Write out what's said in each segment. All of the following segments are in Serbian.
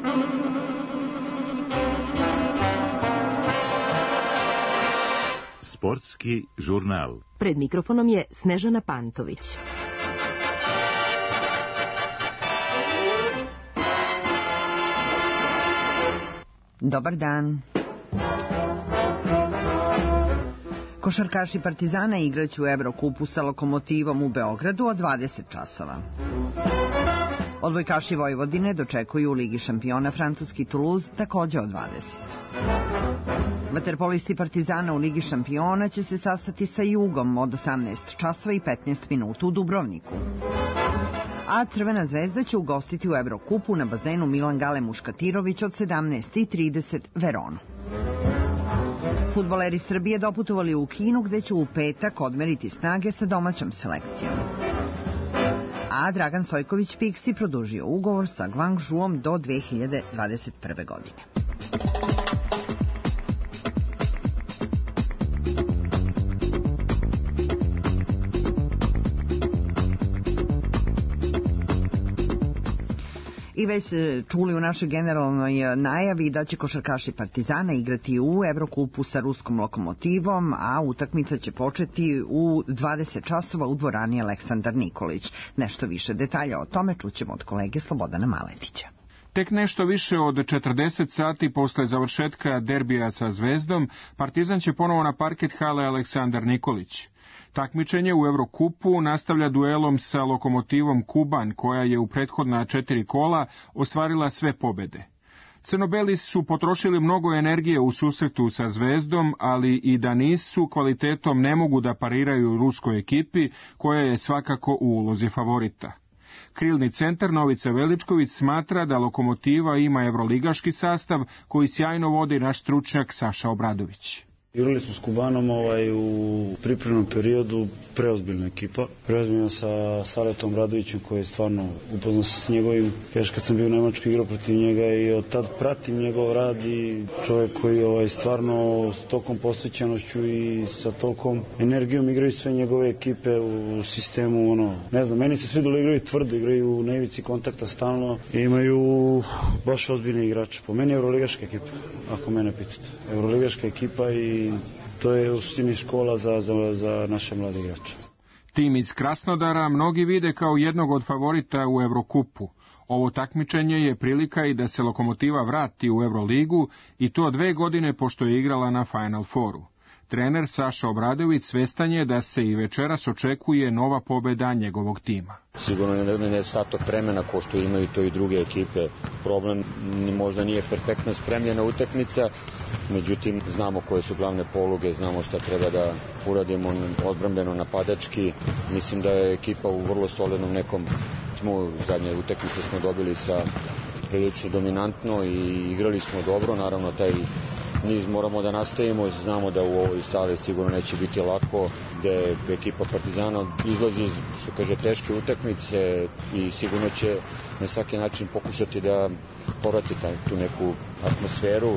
Sportski žurnal. Pred mikrofonom je Snežana Pantović. Dobar dan. Košarkaši Partizana igraće u Evrokupu sa Lokomotivom u Beogradu od 20 časova. Odbojkaši Vojvodine dočekuju u Ligi šampiona francuski Toulouse takođe od 20. Vaterpolisti Partizana u Ligi šampiona će se sastati sa Jugom od 18 časova i 15 minuta u Dubrovniku. A Crvena zvezda će ugostiti u Evrokupu na bazenu Milan Gale Muškatirović od 17:30 Veronu. Fudbaleri Srbije doputovali u Kinu gde će u petak odmeriti snage sa domaćom selekcijom. A Dragan Stojković Piksi produžio ugovor sa Guangzhouom do 2021. godine. I već čuli u našoj generalnoj najavi da će košarkaši Partizana igrati u Evrokupu sa ruskom Lokomotivom, a utakmica će početi u 20 časova u dvorani Aleksandar Nikolić. Nešto više detalja o tome čućemo od kolege Slobodana Maletića. Tek nešto više od 40 sati posle završetka derbija sa Zvezdom, Partizan će ponovo na parket hale Aleksandar Nikolić. Takmičenje u Evrokupu nastavlja duelom sa Lokomotivom Kuban, koja je u prethodna 4 kola ostvarila sve pobede. Crnobeli su potrošili mnogo energije u susretu sa Zvezdom, ali i da nisu, kvalitetom ne mogu da pariraju ruskoj ekipi, koja je svakako u ulozi favorita. Krilni centar Novica Veličković smatra da Lokomotiva ima evroligaški sastav koji sjajno vodi naš stručnjak Saša Obradović. Igrali smo s Kubanom u pripremnom periodu, preozbiljna ekipa. Preozbiljna sa Saletom Radovićem koji je stvarno upoznao se s njegovim. Još kad sam bio u Nemačkoj igrao protiv njega i od tad pratim njegov rad i čovjek koji stvarno s tokom posvećenošću i sa tolkom energijom igraju sve njegove ekipe u sistemu. Ne znam, meni se svidjelo, igraju tvrdo, igraju na ivici kontakta stalno i imaju baš ozbiljne igrače. Po meni je evroligaška ekipa, ako mene pitate. Evroligaška ekipa i to je u suštini škola za naše mlade igrače. Tim iz Krasnodara mnogi vide kao jednog od favorita u Evrokupu. Ovo takmičenje je prilika i da se Lokomotiva vrati u Evroligu i to 2 godine pošto je igrala na Final Fouru. Trener Saša Obradović svestan je da se i večeras očekuje nova pobeda njegovog tima. Sigurno je nedostatak vremena ko što imaju to i druge ekipe. Problem možda nije perfektno spremljena utakmica, međutim znamo koje su glavne poluge, znamo šta treba da uradimo odbrambeno napadački. Mislim da je ekipa u vrlo solidnom nekom tmu. Zadnje utakmice smo dobili sa prilično dominantno i igrali smo dobro, naravno taj niz moramo da nastavimo, znamo da u ovoj sali sigurno neće biti lako, gde ekipa Partizana izlazi iz, što kaže, teške utakmice i sigurno će na svaki način pokušati da povrati tu neku atmosferu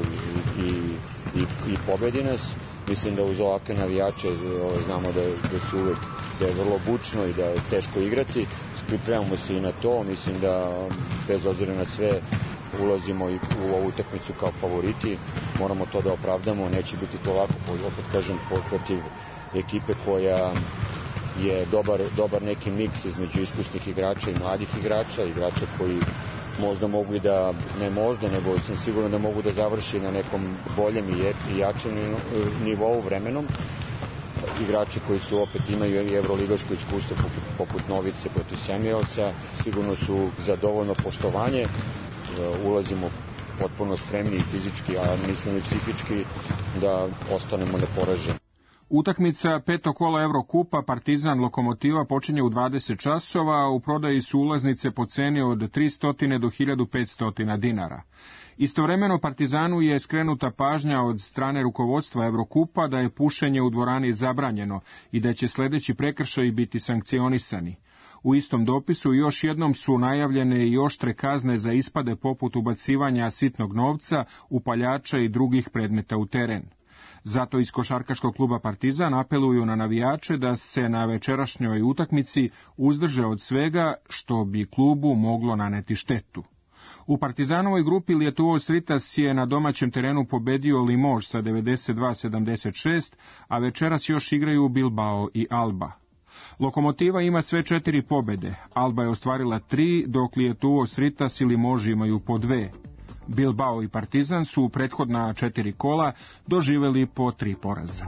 i pobedi nas. Mislim da uz ovakve navijače znamo da je vrlo bučno i da je teško igrati. Pripremamo se i na to, mislim da bez obzira na sve ulazimo u ovu utakmicu kao favoriti, moramo to da opravdamo, neće biti to lako, opet kažem, protiv ekipe koja je dobar neki miks između iskusnih igrača i mladih igrača koji možda mogu i da, ne možda, nego sam siguran da mogu da završi na nekom boljem i jačem nivou vremenom. Igrači koji su opet imaju i evroligaško iskustvo poput Novice protiv Semioca, sigurno su za dovoljno poštovanje. Ulazimo potpuno spremni i fizički, a mislim i psihički da ostanemo neporaženi. Utakmica 5. kola Evrokupa Partizan Lokomotiva počinje u 20 časova, a u prodaji su ulaznice po ceni od 300 do 1500 dinara. Istovremeno Partizanu je skrenuta pažnja od strane rukovodstva Evrokupa da je pušenje u dvorani zabranjeno i da će sledeći prekršaji biti sankcionisani. U istom dopisu još jednom su najavljene i oštre kazne za ispade poput ubacivanja sitnog novca, upaljača i drugih predmeta u teren. Zato iz košarkaškog kluba Partizan apeluju na navijače da se na večerašnjoj utakmici uzdrže od svega što bi klubu moglo naneti štetu. U Partizanovoj grupi Lietuvos Ritas je na domaćem terenu pobedio Limož sa 92-76, a večeras još igraju Bilbao i Alba. Lokomotiva ima sve 4 pobede, Alba je ostvarila 3, dok Lietuvos Ritas i Limož imaju po 2. Bilbao i Partizan su u prethodna 4 kola doživeli po 3 poraza.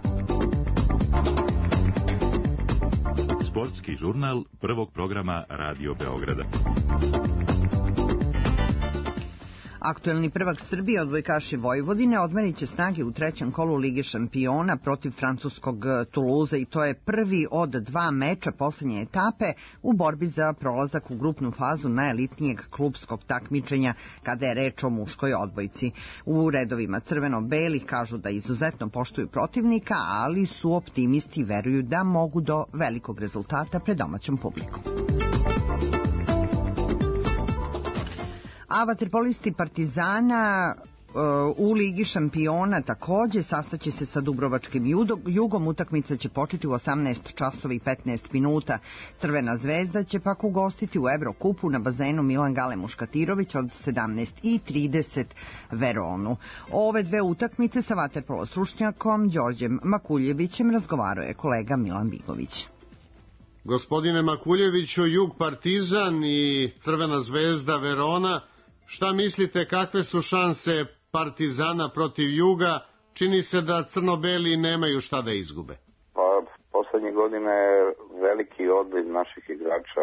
Sportski žurnal prvog programa Radio Beograda. Aktuelni prvak Srbije, odbojkaši Vojvodine, odmerit će snage u trećem kolu Lige šampiona protiv francuskog Toulouse i to je prvi od 2 meča posljednje etape u borbi za prolazak u grupnu fazu najelitnijeg klupskog takmičenja kada je reč o muškoj odbojci. U redovima crveno-belih kažu da izuzetno poštuju protivnika, ali su optimisti i veruju da mogu do velikog rezultata pred domaćom publikom. A vaterpolisti Partizana u Ligi šampiona takođe sastaće se sa Dubrovačkim Jugom. Utakmica će početi u 18 časova i 15 minuta. Crvena zvezda će pak ugostiti u Evrokupu na bazenu Milan Gale Muškatirović od 17:30 Veronu. Ove dve utakmice sa vaterpolo stručnjakom Đorđem Makuljevićem razgovarao je kolega Milan Bigović. Gospodine Makuljeviću, Jug Partizan i Crvena zvezda Verona, šta mislite kakve su šanse Partizana protiv Juga? Čini se da crno-beli nemaju šta da izgube. Pa, poslednje godine je veliki odliv naših igrača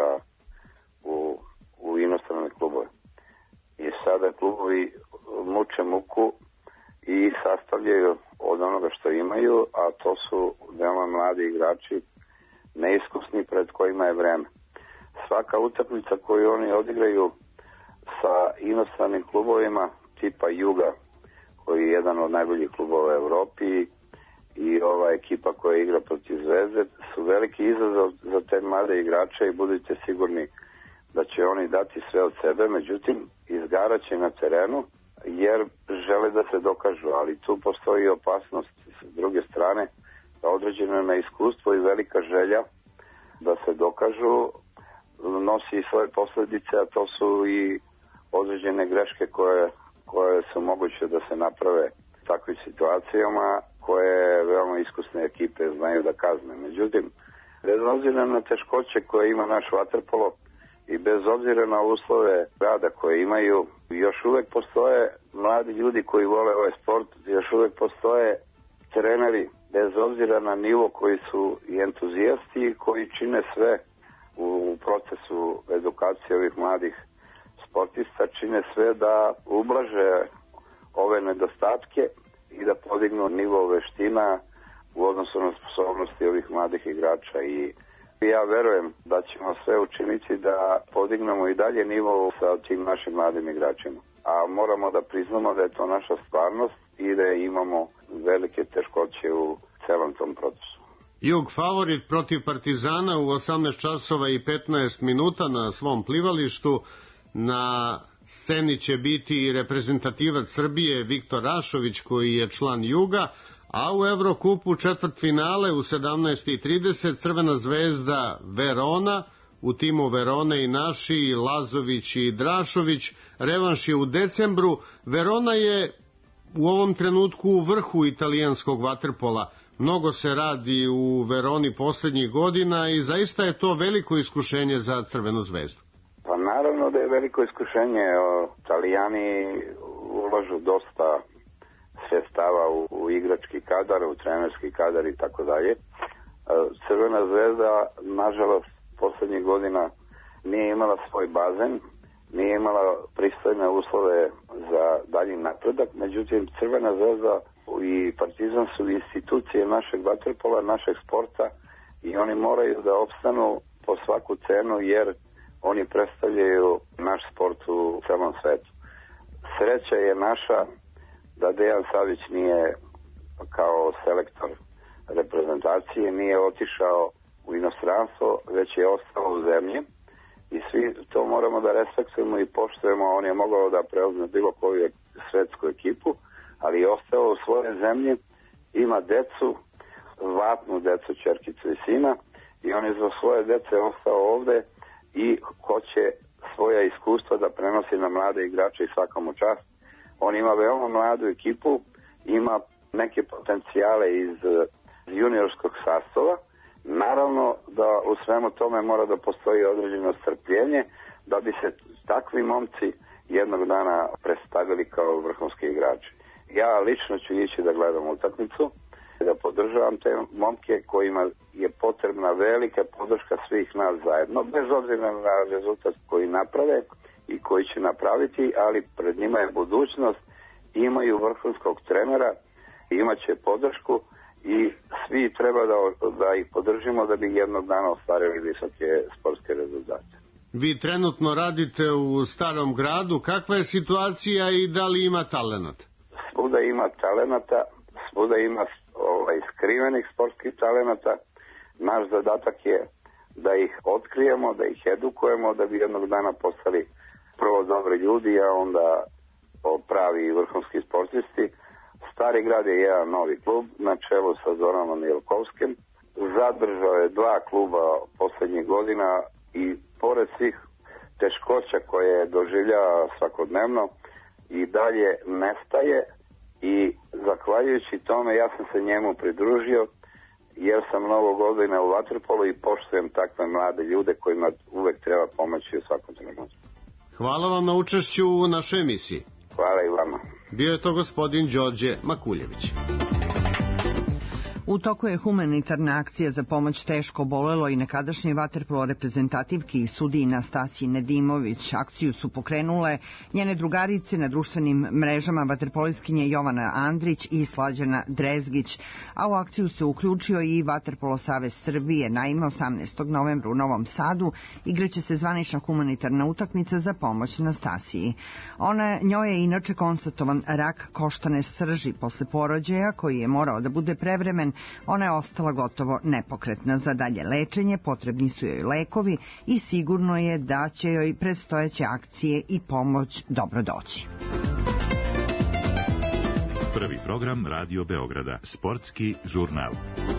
u inostrane klubove. I sada klubovi muče muku i sastavljaju od onoga što imaju, a to su veoma mladi igrači, neiskusni pred kojima je vreme. Svaka utakmica koju oni odigraju sa inostranim klubovima tipa Juga, koji je jedan od najboljih klubova u Evropi, i ova ekipa koja igra protiv Zvezde, su veliki izazov za te mlade igrače i budite sigurni da će oni dati sve od sebe, međutim izgaraće na terenu jer žele da se dokažu, ali tu postoji opasnost s druge strane, da određeno neiskustvo i velika želja da se dokažu nosi i svoje posledice, a to su i određene greške koje su moguće da se naprave u takvim situacijama koje veoma iskusne ekipe znaju da kazne. Međutim, bez obzira na teškoće koje ima naš vaterpolo i bez obzira na uslove rada koje imaju, još uvek postoje mladi ljudi koji vole ovaj sport, još uvek postoje treneri, bez obzira na nivo, koji su i entuzijasti koji čine sve u procesu edukacije ovih mladih sportista, čine sve da ublaže ove nedostatke i da podignu nivo veština u odnosu na sposobnosti ovih mladih igrača. I ja verujem da ćemo sve učiniti da podignemo i dalje nivo sa tim našim mladim igračima. A moramo da priznamo da je to naša stvarnost i da imamo velike teškoće u celom tom procesu. Jug favorit protiv Partizana u 18 časova i 15 minuta na svom plivalištu. Na sceni će biti i reprezentativac Srbije Viktor Rašović, koji je član Juga, a u Evrokupu četvrtfinale u 17:30 Crvena zvezda Verona, u timu Verone i naši Lazović i Drašović. Revanš je u decembru. Verona je u ovom trenutku u vrhu italijanskog vaterpola. Mnogo se radi u Veroni poslednjih godina i zaista je to veliko iskušenje za Crvenu zvezdu. Pa naravno da je veliko iskušenje. Italijani ulažu dosta sredstava u igrački kadar, u trenerski kadar i tako dalje. Crvena zvezda, nažalost, poslednjih godina nije imala svoj bazen, nije imala pristojne uslove za dalji napredak, međutim Crvena zvezda i Partizan su institucije našeg vaterpola, našeg sporta i oni moraju da opstanu po svaku cenu jer oni predstavljaju naš sport u celom svetu. Sreća je naša da Dejan Savić nije kao selektor reprezentacije, nije otišao u inostranstvo, već je ostao u zemlji i svi to moramo da respektujemo i poštujemo. On je mogao da preuzme bilo koju svetsku ekipu, ali je ostao u svoje zemlji, ima decu, vatnu decu, ćerkicu i sina, i on je za svoje dece ostao ovde i hoće svoja iskustva da prenosi na mlade igrače i svakom čast. On ima veoma mladu ekipu, ima neke potencijale iz juniorskog sastava. Naravno da u svemu tome mora da postoji određeno strpljenje da bi se takvi momci jednog dana predstavili kao vrhunski igrači. Ja lično ću ići da gledam utakmicu, da podržavam te momke kojima je potrebna velika podrška svih nas zajedno, bez obzira na rezultat koji naprave i koji će napraviti, ali pred njima je budućnost, imaju vrhunskog trenera, imaće podršku i svi treba da ih podržimo da bi jednog dana ostvarili visoke sportske rezultate. Vi trenutno radite u Starom gradu. Kakva je situacija i da li ima talenata? Svuda ima talenata, svuda ima skrivenih sportskih talenata. Naš zadatak je da ih otkrijemo, da ih edukujemo, da bi jednog dana postali prvo dobri ljudi, a onda pravi i vrhunski sportisti. Stari grad je jedan novi klub na čelu sa Zoranom Jelkovskim. Zadržao je 2 kluba poslednjih godina i pored svih teškoća koje doživljava svakodnevno i dalje nestaje i zahvaljujući tome ja sam se njemu pridružio jer sam mnogo godina u vaterpolu i poštujem takve mlade ljude kojima uvek treba pomoći u svakom trenutku. Hvala vam na učešću u našoj emisiji. Hvala i vama. Bio je to gospodin Đorđe Makuljević. U toku je humanitarna akcija za pomoć teško oboleloj i nekadašnjoj vaterpolo reprezentativki i sudiji Nastasiji Nedimović. Akciju su pokrenule njene drugarice na društvenim mrežama vaterpoliskinje Jovana Andrić i Slađana Drezgić, a u akciju se uključio i Vaterpolo savez Srbije. Naime, 18. novembra u Novom Sadu igraće se zvanična humanitarna utakmica za pomoć Nastasiji. Njoj je inače konstatovan rak koštane srži posle porođaja koji je morao da bude prevremen. Ona je ostala gotovo nepokretna. Za dalje lečenje potrebni su joj lekovi i sigurno je da će joj predstojeće akcije i pomoć dobro doći. Prvi program Radio Beograda, sportski žurnal.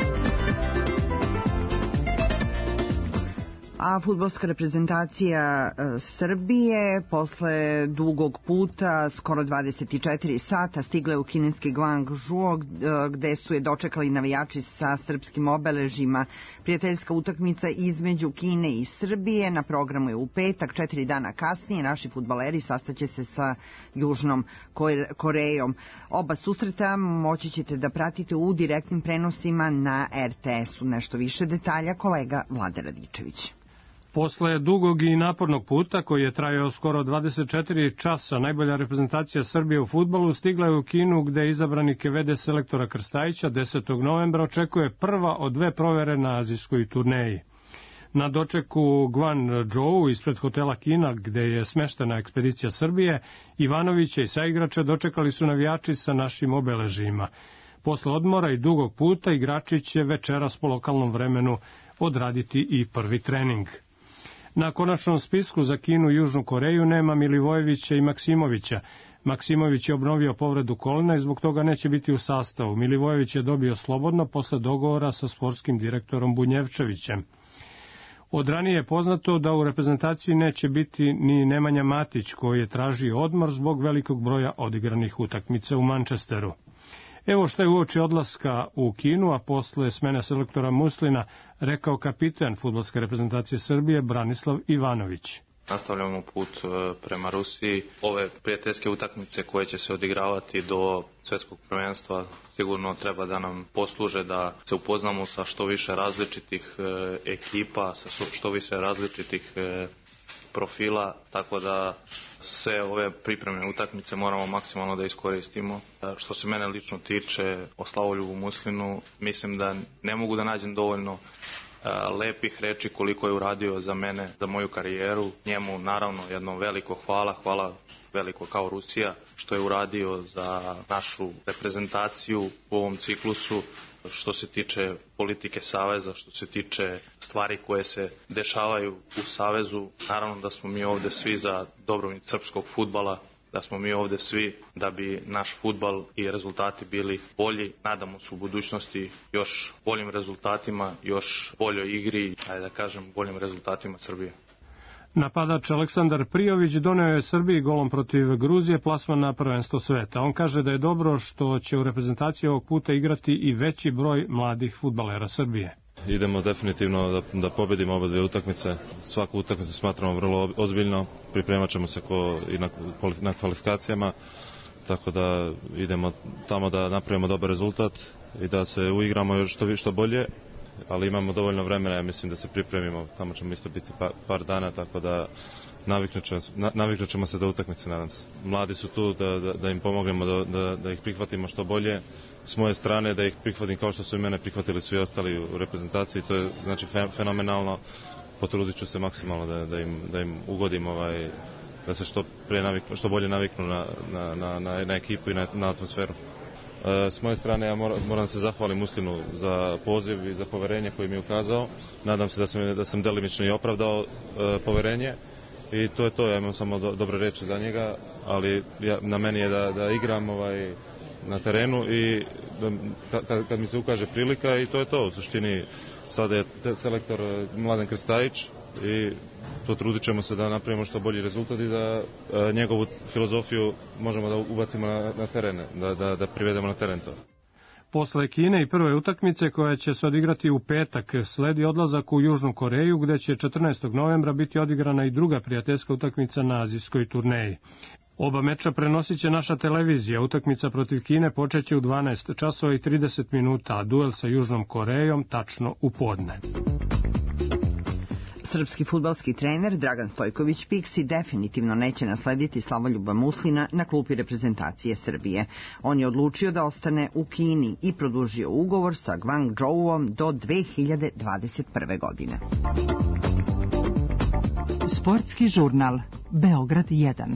A fudbalska reprezentacija Srbije posle dugog puta, skoro 24 sata, stigla je u kineski Guangzhou, gde su je dočekali navijači sa srpskim obeležima. Prijateljska utakmica između Kine i Srbije na programu je u petak. 4 dana kasnije naši fudbaleri sastaće se sa Južnom Korejom. Oba susreta moći ćete da pratite u direktnim prenosima na RTS-u. Nešto više detalja kolega Vlade Radičević. Posle dugog i napornog puta, koji je trajao skoro 24 časa, najbolja reprezentacija Srbije u fudbalu stigla je u Kinu, gde izabrani KVD selektora Krstajića 10. novembra očekuje prva od 2 provere na azijskoj turneji. Na dočeku Guangzhou ispred hotela Kina, gde je smeštena ekspedicija Srbije, Ivanovića i saigrača dočekali su navijači sa našim obeležima. Posle odmora i dugog puta igrači će večeras po lokalnom vremenu odraditi i prvi trening. Na konačnom spisku za Kinu i Južnu Koreju nema Milivojevića i Maksimovića. Maksimović je obnovio povredu kolena i zbog toga neće biti u sastavu. Milivojević je dobio slobodno posle dogovora sa sportskim direktorom Bunjevčevićem. Od ranije je poznato da u reprezentaciji neće biti ni Nemanja Matić, koji je tražio odmor zbog velikog broja odigranih utakmica u Manchesteru. Evo što je uoči odlaska u Kinu, a posle smene selektora Muslina, rekao kapiten fudbalske reprezentacije Srbije Branislav Ivanović. Nastavljamo put prema Rusiji. Ove prijateljske utakmice koje će se odigravati do svetskog prvenstva sigurno treba da nam posluže da se upoznamo sa što više različitih ekipa, sa što više različitih profila, tako da sve ove pripremne utakmice moramo maksimalno da iskoristimo. Što se mene lično tiče, o Slavoljubu Muslinu, mislim da ne mogu da nađem dovoljno lepih reči koliko je uradio za mene, za moju karijeru. Njemu naravno jedno veliko hvala veliko kao Rusija, što je uradio za našu reprezentaciju u ovom ciklusu. Što se tiče politike Saveza, što se tiče stvari koje se dešavaju u Savezu, naravno da smo mi ovde svi za dobrobit srpskog fudbala, da smo mi ovde svi da bi naš fudbal i rezultati bili bolji. Nadamo se u budućnosti još boljim rezultatima, još boljoj igri, ajde da kažem, boljim rezultatima Srbije. Napadač Aleksandar Prijović doneo je Srbiji golom protiv Gruzije plasman na prvenstvo sveta. On kaže da je dobro što će u reprezentaciji ovog puta igrati i veći broj mladih fudbalera Srbije. Idemo definitivno da pobedimo oba dve utakmice. Svaku utakmicu smatramo vrlo ozbiljno. Pripremat ćemo se i na kvalifikacijama. Tako da idemo tamo da napravimo dobar rezultat i da se uigramo još što bolje. Ali imamo dovoljno vremena, ja mislim da se pripremimo. Tamo ćemo isto biti par dana, tako da naviknut ćemo se do utakmice, nadam se. Mladi su tu da im pomognemo, da ih prihvatimo što bolje. S moje strane da ih prihvatim kao što su i mene prihvatili svi ostali u reprezentaciji. To je znači fenomenalno. Potrudit ću se maksimalno da im ugodim da se što bolje naviknu na ekipu i na atmosferu. S moje strane ja moram da se zahvalim Muslinu za poziv i za poverenje koje mi je ukazao. Nadam se da sam delimično i opravdao poverenje i to je to. Ja imam samo dobre reči za njega, ali na meni je da igram na terenu i kad mi se ukaže prilika i to je to. U suštini sada je selektor Mladen Krstajić i potrudit ćemo se da napravimo što bolji rezultat i da njegovu filozofiju možemo da ubacimo na terene, da privedemo na teren to. Posle Kine i prve utakmice koja će se odigrati u petak, sledi odlazak u Južnu Koreju gde će 14. novembra biti odigrana i druga prijateljska utakmica na azijskoj turneji. Oba meča prenosit će naša televizija. Utakmica protiv Kine počeće u 12 časova i 30 minuta, a duel sa Južnom Korejom tačno u podne. Srpski fudbalski trener Dragan Stojković Piksi definitivno neće naslediti Slavoljuba Muslina na klupi reprezentacije Srbije. On je odlučio da ostane u Kini i produžio ugovor sa Guangzhouom do 2021. godine. Sportski žurnal Beograd 1.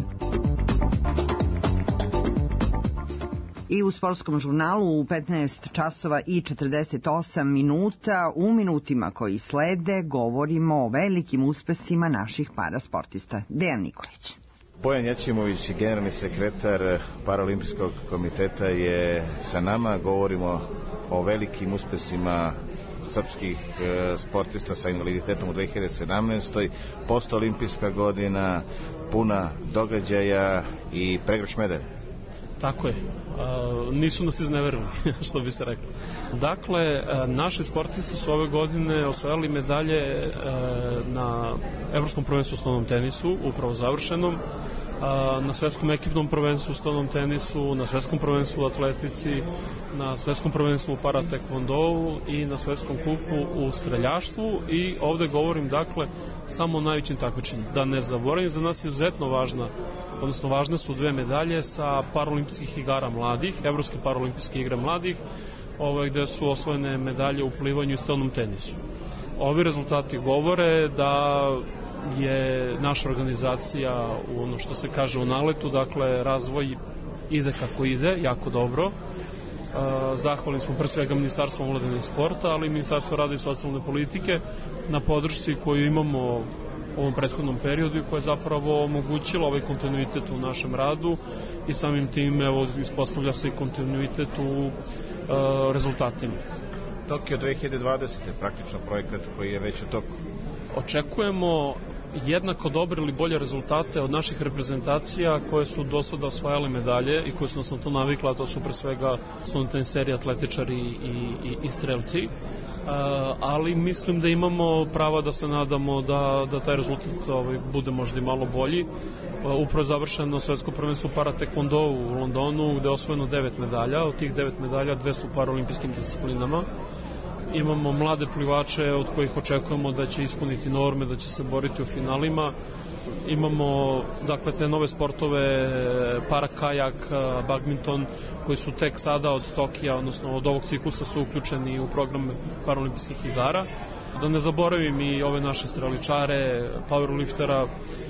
I u sportskom žurnalu u 15 časova i 48 minuta, u minutima koji slede, govorimo o velikim uspesima naših parasportista. Dejan Nikolić. Bojan Jaćimović, generalni sekretar Paraolimpijskog komiteta, je sa nama. Govorimo o velikim uspesima srpskih sportista sa invaliditetom u 2017. Postolimpijska godina, puna događaja i pregršt medalja. Tako je. Nisu nas izneverili, što bi se reklo. Dakle, naši sportisti su ove godine osvojili medalje na Evropskom prvenstvu u stolnom tenisu, upravo završenom, na svetskom ekipnom prvenstvu u stolnom tenisu, na svetskom prvenstvu u atletici, na svetskom prvenstvu u paratekvondou i na svetskom kupu u streljaštvu. I ovde govorim, dakle, samo o najvećim takmičenjima. Da ne zaboravim, za nas je izuzetno važne su dve medalje sa paraolimpijskih igara mladih, Evropske paraolimpijske igre mladih, gde su osvojene medalje u plivanju i stolnom tenisu. Ovi rezultati govore da je naša organizacija u ono što se kaže u naletu, dakle razvoj ide kako ide, jako dobro. Zahvalni smo pre svega Ministarstvu omladine i sporta, ali i Ministarstvu rada i socijalne politike na podršci koju imamo u ovom prethodnom periodu i koja je zapravo omogućila ovaj kontinuitet u našem radu i samim tim ispostavlja se i kontinuitet u rezultatima. Tokio 2020 je praktično projekat koji je već u toku. Očekujemo jednako dobre ili bolje rezultate od naših reprezentacija koje su do sada osvajale medalje i koje su nas na to navikla, a to su pre svega teniseri, atletičari i strelci. Ali mislim da imamo prava da se nadamo da taj rezultat bude možda i malo bolji. Upravo je završeno svetsko prvenstvo paratekvondou u Londonu gde je osvojeno 9 medalja, od tih 9 medalja 2 su u paraolimpijskim disciplinama. Imamo mlade plivače od kojih očekujemo da će ispuniti norme, da će se boriti u finalima. Imamo dakle te nove sportove, parakajak, badminton, koji su tek sada od Tokija, odnosno od ovog ciklusa su uključeni u program paraolimpijskih igara. Da ne zaboravim i ove naše streličare, powerliftera.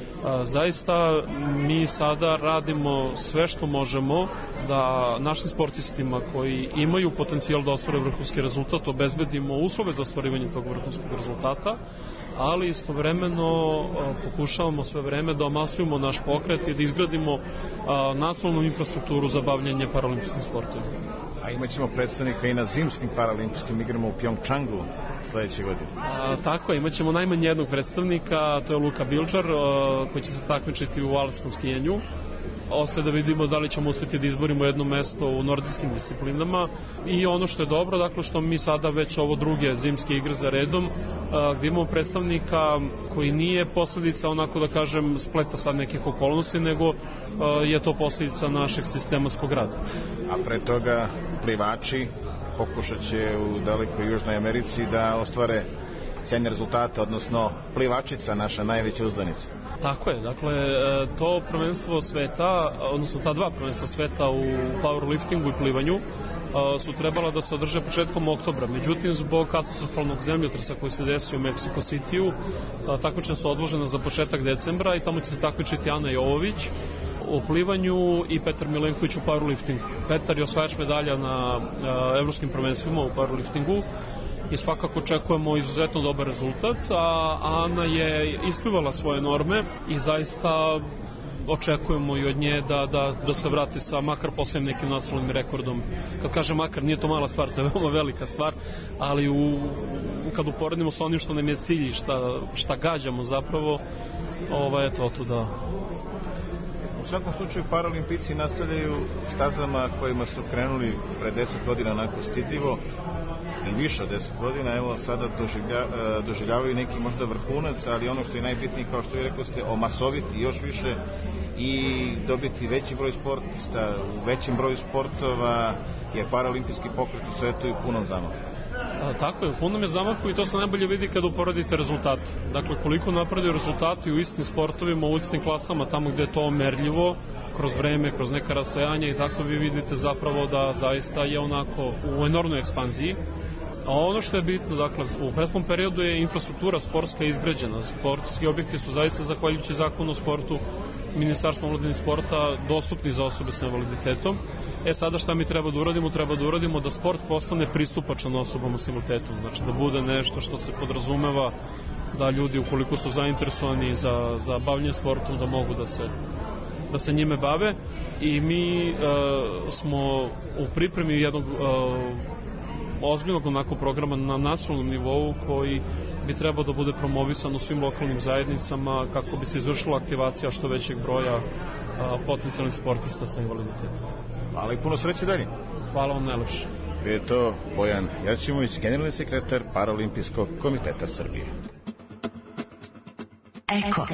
Zaista mi sada radimo sve što možemo da našim sportistima koji imaju potencijal da ostvare vrhunski rezultat obezbedimo uslove za ostvarivanje tog vrhunskog rezultata, ali istovremeno pokušavamo sve vreme da omasujemo naš pokret i da izgradimo nacionalnu infrastrukturu za bavljanje paraolimpijskim sportovima. A imat ćemo predstavnika i na zimskim paralimpijskim igrama u Pjongčangu sledeće godine. Tako je, imat ćemo najmanje jednog predstavnika, to je Luka Bilčar, koji će se takmičiti u alpskom skijenju. Ostaje da vidimo da li ćemo uspjeti da izborimo jedno mesto u nordijskim disciplinama i ono što je dobro, dakle što mi sada već ovo druge zimske igre za redom, gdje imamo predstavnika koji nije posljedica, onako da kažem, spleta sad nekih okolnosti, nego je to posljedica našeg sistematskog rada. A pre toga plivači pokušat će u dalekoj Južnoj Americi da ostvare sjajne rezultate, odnosno plivačica, naša najveća uzdanica. Tako je, dakle, to prvenstvo sveta, odnosno ta dva prvenstva sveta u powerliftingu i plivanju su trebala da se održe početkom oktobra. Međutim, zbog katastrofalnog zemljotresa koji se desio u Mexico City-u, takmičenja su odložena za početak decembra i tamo će se takmičiti Ana Jovović u plivanju i Petar Milenković u powerliftingu. Petar je osvajač medalja na evropskim prvenstvima u powerliftingu i svakako očekujemo izuzetno dobar rezultat, a Ana je isplivala svoje norme i zaista očekujemo i od nje da se vrati sa makar posebnim nekim nacionalnim rekordom. Kad kažem makar, nije to mala stvar, to je veoma velika stvar, ali kad uporedimo sa onim što nam je cilj i šta gađamo zapravo, eto tu da... U svakom slučaju paralimpici nastavljaju stazama kojima su krenuli pre 10 godina onako stidljivo i više od 10 godina, evo sada doživljavaju neki možda vrhunac, ali ono što je najbitnije, kao što vi rekao ste, omasoviti još više i dobiti veći broj sportista u većem broju sportova, jer paralimpijski pokret u svetu je u punom zamahu. Tako je, u punom je zamahu i to se najbolje vidi kada uporedite rezultate. Dakle, koliko napreduju rezultati u istim sportovima, u istim klasama, tamo gde je to merljivo, kroz vreme, kroz neka rastojanja i tako vi vidite zapravo da zaista je onako u enormnoj ekspanziji. A ono što je bitno, dakle, u prethodnom periodu je infrastruktura sportska izgrađena. Sportski objekti su zaista, zahvaljujući zakonu o sportu, Ministarstvo omladine i sporta, dostupni za osobe sa invaliditetom. Sada šta mi treba da uradimo? Treba da uradimo da sport postane pristupačan osobama s invaliditetom. Znači da bude nešto što se podrazumeva da ljudi, ukoliko su zainteresovani za bavljanje sportom, da mogu da se njime bave. I mi smo u pripremi jednog ozbiljnog onako programa na nacionalnom nivou koji bi trebao da bude promovisan u svim lokalnim zajednicama kako bi se izvršila aktivacija što većeg broja potencijalnih sportista sa invaliditetom. Hvala i puno sreće dalje. Hvala vam najlepše. Bio je to Bojan Jačimović, generalni sekretar Paralimpijskog komiteta Srbije. Eko.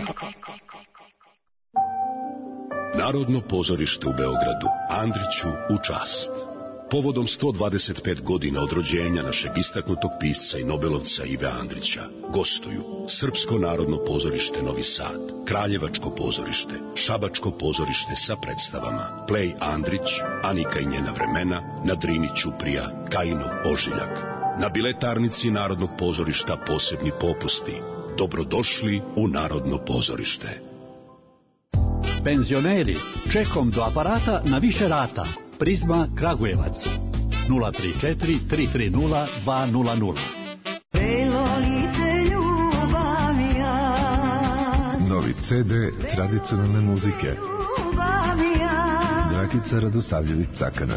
Narodno pozorište u Beogradu, Andriću u čast. Povodom 125 godina od rođenja našeg istaknutog pisca i nobelovca Ive Andrića gostuju Srpsko narodno pozorište Novi Sad, Kraljevačko pozorište, Šabačko pozorište sa predstavama Plej Andrić, Anika i njena vremena, na Drini Ćuprija, Kajinov ožiljak. Na biletarnici Narodnog pozorišta posebni popusti. Dobrodošli u Narodno pozorište. Penzioneri, čekom do aparata na više rata. Prizma Kragujevac 034 330 200. Novi CD tradicionalne muzike. Dragica Radosavljević-Cakana.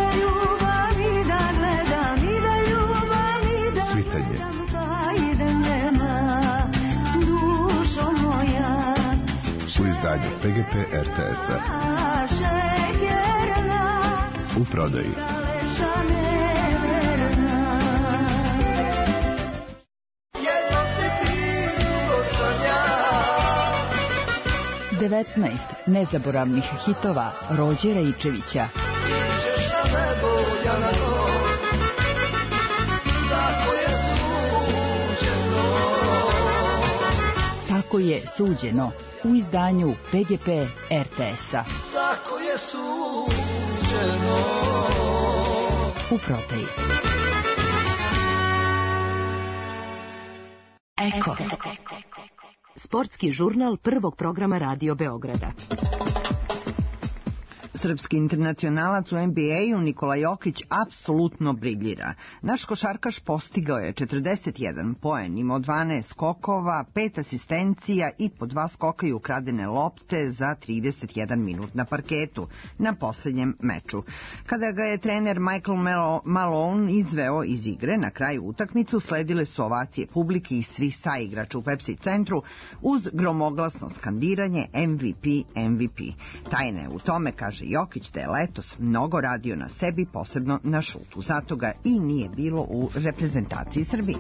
Svitanje. U izdanju PGP RTS-a. U prodaji. Devetnaest nezaboravnih hitova Rođe Rajičevića. Tako je suđeno u izdanju PGP RTS-a. Tako je suđeno. U prodaji. Eko. Sportski žurnal prvog programa Radio Beograda. Srpski internacionalac u NBA-u Nikola Jokić apsolutno briljira. Naš košarkaš postigao je 41 poen, imao 12 skokova, 5 asistencija i po 2 skoka i ukradene lopte za 31 minut na parketu na poslednjem meču. Kada ga je trener Michael Malone izveo iz igre, na kraju utakmicu sledile su ovacije publike i svih saigrača u Pepsi centru uz gromoglasno skandiranje MVP, MVP. Tajna je u tome, kaže Jokić, da je letos mnogo radio na sebi, posebno na šutu. Zato ga i nije bilo u reprezentaciji Srbije.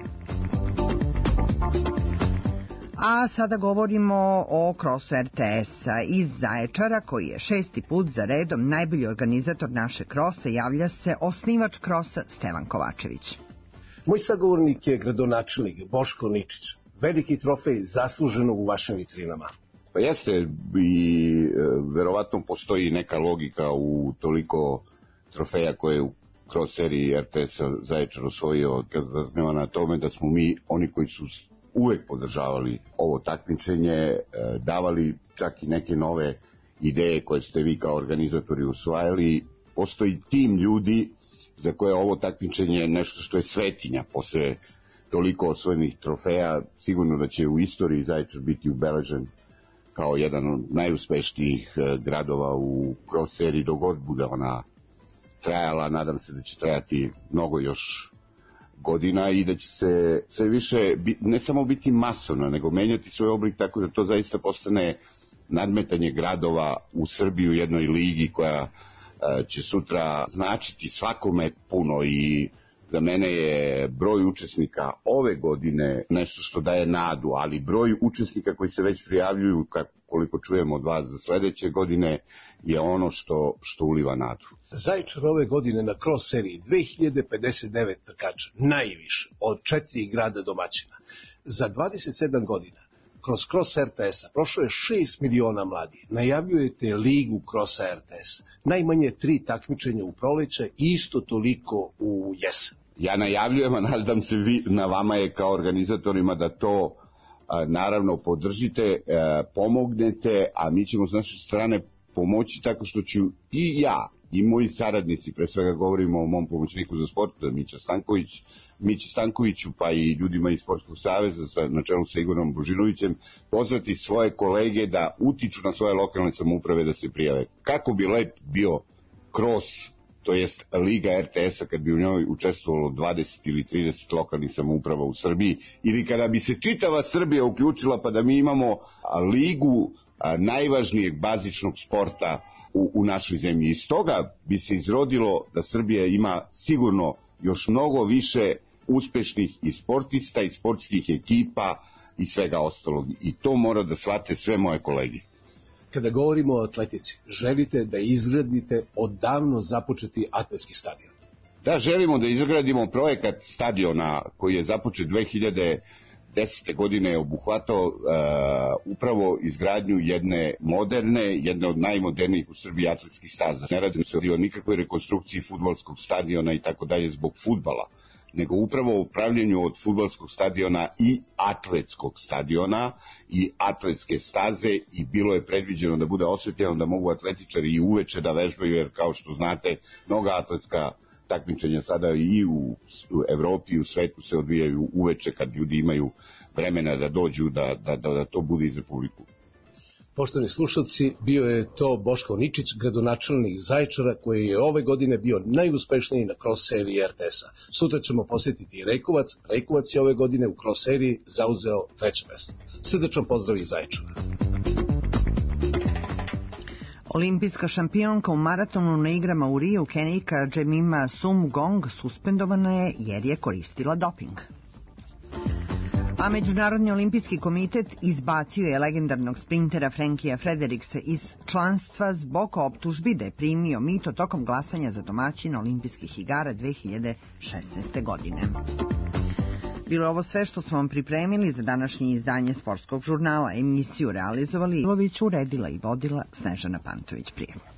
A sada govorimo o krosu RTS-a iz Zaječara, koji je 6. put za redom najbolji organizator naše krose. Javlja se osnivač krosa Stevan Kovačević. Moj sagovornik je gradonačelnik Boško Ničić. Veliki trofej zasluženo u vašim vitrinama. Pa jeste, i verovatno postoji neka logika u toliko trofeja koje u kroz seriji RTS-a Zaječar osvojio, kad zazneva na tome da smo mi oni koji su uvek podržavali ovo takmičenje, davali čak i neke nove ideje koje ste vi kao organizatori usvajali. Postoji tim ljudi za koje ovo takmičenje nešto što je svetinja. Posle toliko osvojenih trofeja, sigurno da će u istoriji Zaječar biti ubeležen kao jedan od najuspešnijih gradova u cross seriji dok god bude ona trajala. Nadam se da će trajati mnogo još godina i da će se sve više ne samo biti masovno, nego menjati svoj oblik tako da to zaista postane nadmetanje gradova u Srbiji u jednoj ligi koja će sutra značiti svakome puno. I za mene je broj učesnika ove godine nešto što daje nadu, ali broj učesnika koji se već prijavljuju, koliko čujemo od vas za sledeće godine, je ono što uliva nadu. Zaječar ove godine na cross seriji 2059 trkača, najviše od 4 grada domaćina. Za 27 godina kroz cross RTS-a prošlo je 6 miliona mladih. Najavljujete ligu crossa RTS. Najmanje 3 takmičenja u proleće i isto toliko u jesen. Ja najavljujem, a nadam se na vama je kao organizatorima da to naravno podržite, pomognete, a mi ćemo s naše strane pomoći tako što ću i ja i moji saradnici, pre svega govorimo o mom pomoćniku za sport, Mići Stankoviću, pa i ljudima iz Sportskog saveza na čelu sa Igorom Božinovićem, pozvati svoje kolege da utiču na svoje lokalne samouprave da se prijave. Kako bi lep bio cross, to jest Liga RTS-a, kad bi u njoj učestvovalo 20 ili 30 lokalnih samouprava u Srbiji, ili kada bi se čitava Srbija uključila pa da mi imamo ligu najvažnijeg bazičnog sporta u našoj zemlji. Iz toga bi se izrodilo da Srbija ima sigurno još mnogo više uspešnih i sportista i sportskih ekipa i svega ostalog. I to mora da shvate sve moje kolege. Kada govorimo o atletici, želite da izgradite odavno započeti atletski stadion? Da, želimo da izgradimo projekat stadiona koji je započet 2010. godine, obuhvatao upravo izgradnju jedne od najmodernijih u Srbiji atletskih staza. Ne radi se o nikakvoj rekonstrukciji fudbalskog stadiona i tako dalje zbog fudbala, nego upravo upravljanju od fudbalskog stadiona i atletskog stadiona i atletske staze, i bilo je predviđeno da bude osvetljeno da mogu atletičari i uveče da vežbaju, jer kao što znate, mnoga atletska takmičenja sada i u Evropi i u svetu se odvijaju uveče kad ljudi imaju vremena da dođu da to bude i za publiku. Poštovani slušalci, bio je to Boško Ničić, gradonačelnik Zaječara, koji je ove godine bio najuspešniji na cross seriji RTS-a. Sutra ćemo posjetiti Rekovac. Rekovac je ove godine u cross seriji zauzeo 3. mesto. Srdačan pozdrav iz Zaječara. Olimpijska šampionka u maratonu na igrama u Riju, Kenijka Jemima Sumgong, suspendovana je jer je koristila doping. A Međunarodni olimpijski komitet izbacio je legendarnog sprintera Frankija Frederiksa iz članstva zbog optužbi da je primio mito tokom glasanja za domaćina olimpijskih igara 2016. godine. Bilo je ovo sve što smo vam pripremili za današnje izdanje Sportskog žurnala. Emisiju realizovali Ilović, uredila i vodila Snežana Pantović. Prijatno.